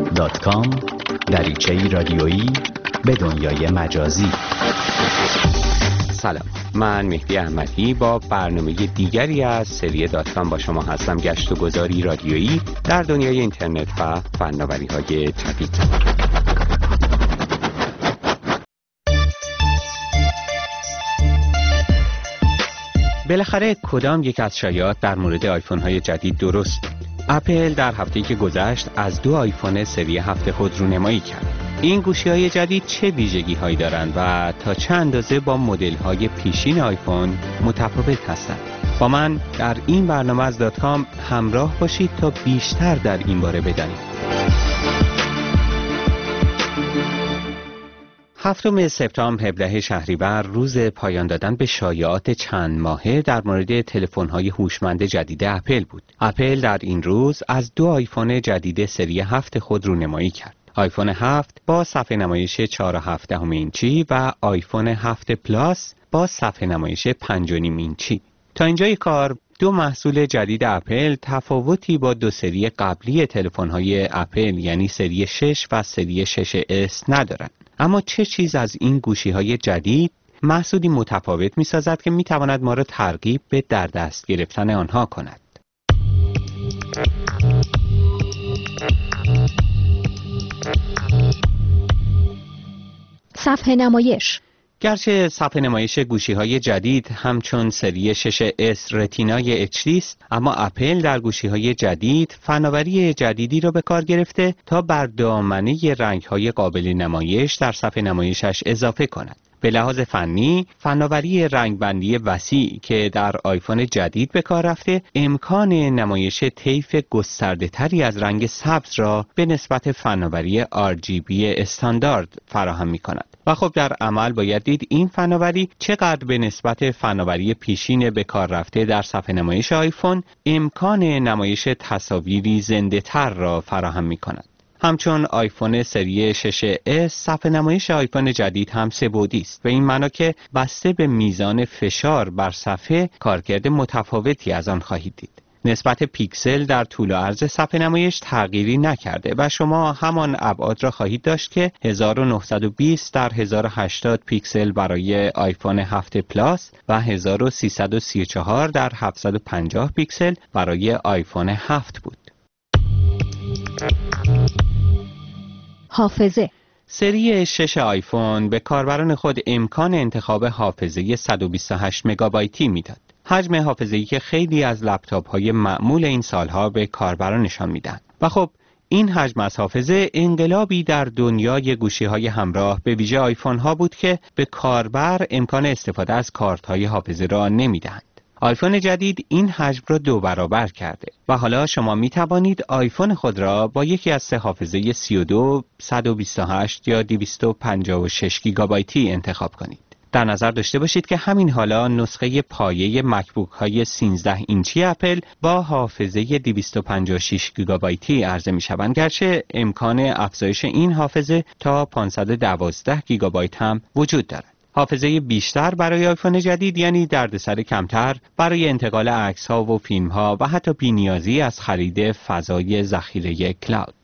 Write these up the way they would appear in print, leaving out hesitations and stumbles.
www.facebook.com دریچه‌ای رادیویی به دنیای مجازی. سلام، من مهدی احمدی با برنامه دیگری از سری داتکام با شما هستم. گشت و گذاری رادیویی در دنیای اینترنت و فناوری‌های جدید. بالاخره کدام یک از شایعات در مورد آیفون های جدید درست؟ اپل در هفته‌ای که گذشت از 2 آیفون سری 7 خود رونمایی کرد. این گوشی‌های جدید چه ویژگی‌هایی دارند و تا چه اندازه با مدل‌های پیشین آیفون متفاوت هستند؟ با من در این برنامه از داتکام همراه باشید تا بیشتر در این باره بدانید. 7 سپتامبر 17 شهریور روز پایان دادن به شایعات چند ماهه در مورد تلفن‌های هوشمند جدید اپل بود. اپل در این روز از 2 آیفون جدید سری 7 خود رونمایی کرد. آیفون 7 با صفحه نمایش 4.7 اینچی و آیفون 7 پلاس با صفحه نمایش 5.5 اینچی. تا اینجای کار 2 محصول جدید اپل تفاوتی با 2 سری قبلی تلفن‌های اپل یعنی سری 6 و سری 6S ندارند. اما چه چیز از این گوشی‌های جدید محصولی متفاوت می‌سازد که می‌تواند ما را ترغیب به در دست گرفتن آنها کند؟ صفحه نمایش. گرچه صفحه نمایش گوشی‌های جدید همچون سری 6S رتینای HD است، اما اپل در گوشی‌های جدید فناوری جدیدی را به کار گرفته تا بر دامنه رنگ‌های قابل نمایش در صفحه نمایشش اضافه کند. به لحاظ فنی، فناوری رنگبندی وسیع که در آیفون جدید به کار رفته، امکان نمایش طیف گسترده‌تری از رنگ سبز را به نسبت فناوری RGB استاندارد فراهم می‌کند. و خب در عمل باید دید این فناوری چقدر به نسبت فناوری پیشین به کار رفته در صفحه نمایش آیفون امکان نمایش تصاویری زنده‌تر را فراهم می‌کند. همچون آیفون سری 6S صفحه نمایش آیفون جدید هم 3 بعدی است، به این معنا که بسته به میزان فشار بر صفحه کارکرد متفاوتی از آن خواهید دید. نسبت پیکسل در طول و عرض صفحه نمایش تغییری نکرده و شما همان ابعاد را خواهید داشت که 1920 در 1080 پیکسل برای آیفون 7 پلاس و 1334 در 750 پیکسل برای آیفون 7 بود. حافظه. سری 6 آیفون به کاربران خود امکان انتخاب حافظه 128 مگابایتی میداد. حجم حافظه‌ای که خیلی از لپتاپ‌های معمول این سالها به کاربرانشان میدن. و خب این حجم از حافظه انقلابی در دنیای گوشی‌های همراه به ویژه آیفون‌ها بود که به کاربر امکان استفاده از کارت‌های حافظه را نمیدهند. آیفون جدید این حجم را 2 برابر کرده و حالا شما می توانید آیفون خود را با یکی از 3 حافظه 32, 128 یا 256 گیگابایتی انتخاب کنید. در نظر داشته باشید که همین حالا نسخه پایه مکبوک های 13 اینچی اپل با حافظه 256 گیگابایتی عرضه می شوند، گرچه امکان افزایش این حافظه تا 512 گیگابایت هم وجود دارد. حافظه بیشتر برای آیفون جدید یعنی دردسر کمتر برای انتقال عکس‌ها و فیلم‌ها و حتی بی‌نیازی از خرید فضای ذخیره کلاود.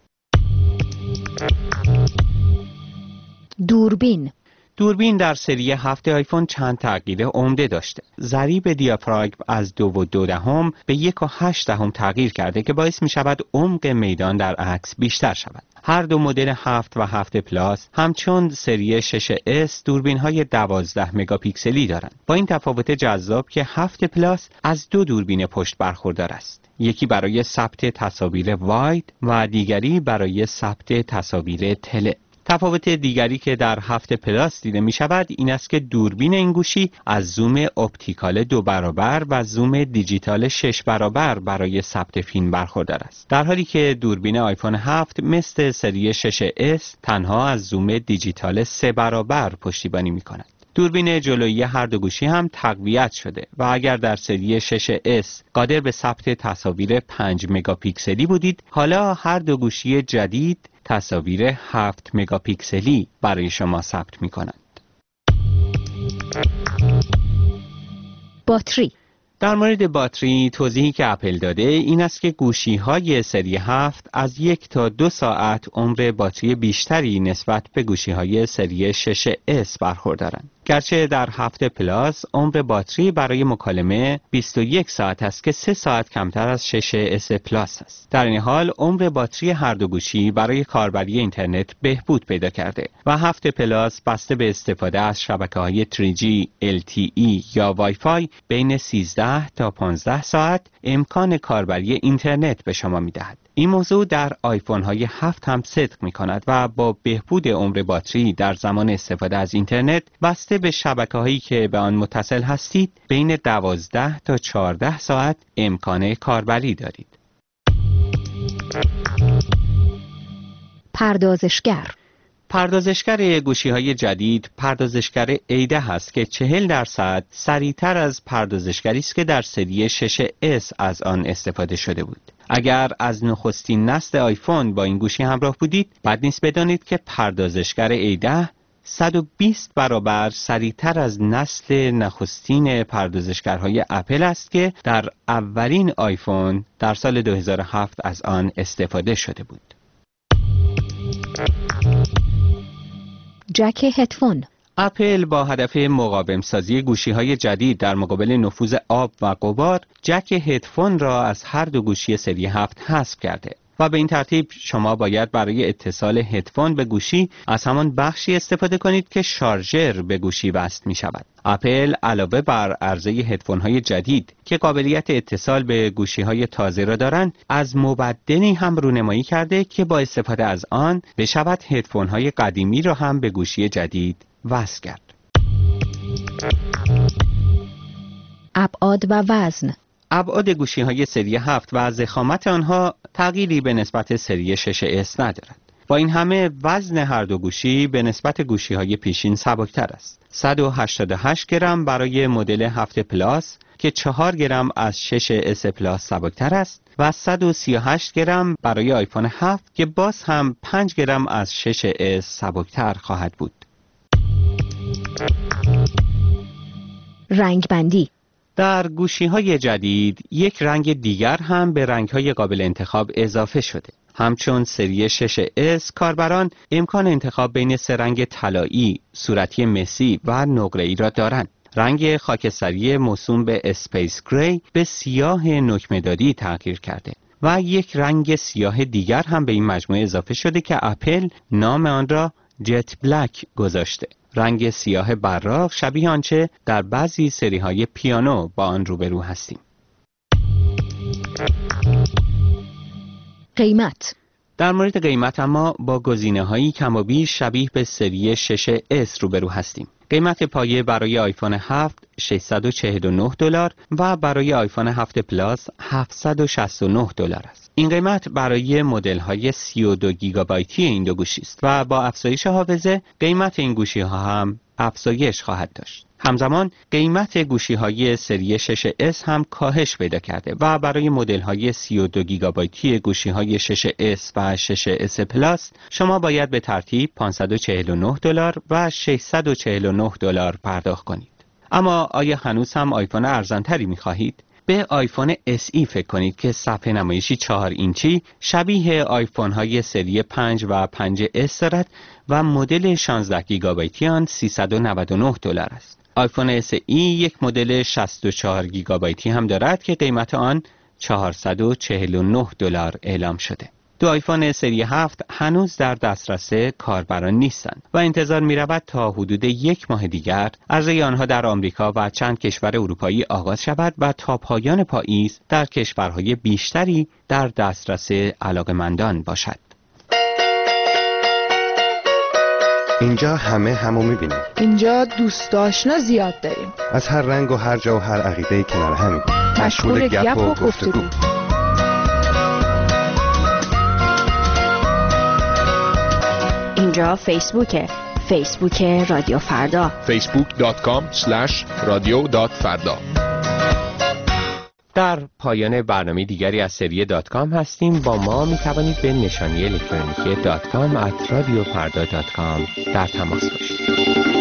دوربین در سری 7 آیفون چند تغییر عمده داشته. ضریب دیافراگم از 2.2 به 1.8 تغییر کرده که باعث می شود عمق میدان در عکس بیشتر شود. هر 2 مدل 7 و 7 پلاس همچون سری 6S دوربین های 12 مگاپیکسلی دارند، با این تفاوت جذاب که 7 پلاس از 2 دوربین پشت برخوردار است، یکی برای ثبت تصاویر واید و دیگری برای ثبت تصاویر تله. تفاوت دیگری که در 7 پلاس دیده می شود این است که دوربین این گوشی از زوم اپتیکال 2 برابر و زوم دیجیتال 6 برابر برای ثبت فیلم برخوردار است، در حالی که دوربین آیفون 7 مثل سری 6S تنها از زوم دیجیتال 3 برابر پشتیبانی می کند. دوربین جلویی هر 2 گوشی هم تقویت شده و اگر در سری 6S قادر به ثبت تصاویر 5 مگاپیکسلی بودید، حالا هر 2 گوشی جدید تصاویر 7 مگاپیکسلی برای شما ثبت می کنند. باتری. در مورد باتری توضیحی که اپل داده این است که گوشی‌های سری 7 از 1 تا 2 ساعت عمر باتری بیشتری نسبت به گوشی‌های سری 6S برخوردارند. گرچه در 7 پلاس عمر باتری برای مکالمه 21 ساعت است که 3 ساعت کمتر از 6S پلاس است. در این حال عمر باتری هر دو گوشی برای کاربری اینترنت بهبود پیدا کرده و 7 پلاس بسته به استفاده از شبکه‌های 3G، LTE یا وای فای بین 13 تا 15 ساعت امکان کاربری اینترنت به شما می‌دهد. این موضوع در آیفون های 7 هم صدق می کند و با بهبود عمر باتری در زمان استفاده از اینترنت بسته به شبکه هایی که به آن متصل هستید بین 12 تا 14 ساعت امکان کاربری دارید. پردازشگر گوشی‌های جدید پردازشگر A10 است که 40% سریعتر از پردازشگری است که در سری 6S از آن استفاده شده بود. اگر از نخستین نسل آیفون با این گوشی همراه بودید، بد نیست بدانید که پردازشگر A10 120 برابر سریعتر از نسل نخستین پردازشگرهای اپل است که در اولین آیفون در سال 2007 از آن استفاده شده بود. جک هدفون. اپل با هدف مقاوم سازی گوشی‌های جدید در مقابل نفوذ آب و غبار، جک هدفون را از هر دو گوشی سری 7 حذف کرده و به این ترتیب شما باید برای اتصال هدفون به گوشی از همان بخشی استفاده کنید که شارژر به گوشی وصل می شود. اپل علاوه بر عرضه هدفون‌های جدید که قابلیت اتصال به گوشی‌های تازه را دارند، از مبدلی هم رونمایی کرده که با استفاده از آن بشود هدفون‌های قدیمی را هم به گوشی جدید وصل کرد. ابعاد و وزن. ابعاد گوشی‌های سری 7 و ضخامت آنها تغییری به نسبت سری 6S ندارد. با این همه وزن هر دو گوشی به نسبت گوشی‌های پیشین سبکتر است. 188 گرم برای مدل 7 پلاس که 4 گرم از 6S پلاس سبکتر است و 138 گرم برای آیفون 7 که باز هم 5 گرم از 6S سبکتر خواهد بود. رنگ بندی. در گوشی‌های جدید یک رنگ دیگر هم به رنگ‌های قابل انتخاب اضافه شده. همچون سری 6S کاربران امکان انتخاب بین 3 رنگ طلایی، صورتی مسی و نقره‌ای را دارند. رنگ خاکستری موسوم به اسپیس گری به سیاه نکمه‌دادی تغییر کرده و یک رنگ سیاه دیگر هم به این مجموعه اضافه شده که اپل نام آن را جت بلک گذاشته. رنگ سیاه براق شبیه آنچه در بعضی سری‌های پیانو با آن روبرو هستیم. قیمت. در مورد قیمت اما با گزینه‌هایی کم و بیش شبیه به سری 6S روبرو هستیم. قیمت پایه برای آیفون 7 $649 و برای آیفون 7 پلاس $769 است. این قیمت برای مدل‌های 32 گیگابایتی این دو گوشی است و با افزایش حافظه قیمت این گوشی‌ها هم افزایش خواهد داشت. همزمان قیمت گوشی‌های سری 6S هم کاهش پیدا کرده و برای مدل‌های 32 گیگابایتی گوشی‌های 6S و 6S پلاس شما باید به ترتیب $549 و $649 پرداخت کنید. اما آیا هنوز هم آیفون ارزان‌تری می‌خواهید؟ به آیفون SE فکر کنید که صفحه نمایشی 4 اینچی شبیه آیفون‌های سری 5 و 5S دارد و مدل 16 گیگابایتی آن $399 است. آیفون SE یک مدل 64 گیگابایتی هم دارد که قیمت آن $449 اعلام شده. دو آیفون سری 7 هنوز در دسترس کاربران نیستند و انتظار می رود تا حدود 1 ماه دیگر عرضه آنها در آمریکا و چند کشور اروپایی آغاز شود و تا پایان پاییز در کشورهای بیشتری در دسترس علاقه‌مندان باشد. اینجا همه همو می‌بینیم. اینجا دوست آشنا زیاد داریم. از هر رنگ و هر جا و هر عقیده‌ای کنار همیم. مشغول گپ و گفتگو. اینجا فیسبوک رادیو فردا. facebook.com/radio.farda. در پایان برنامه دیگری از سری .com هستیم. با ما می توانید به نشانی الکترونیکی .com @radiofarda.com در تماس باشید.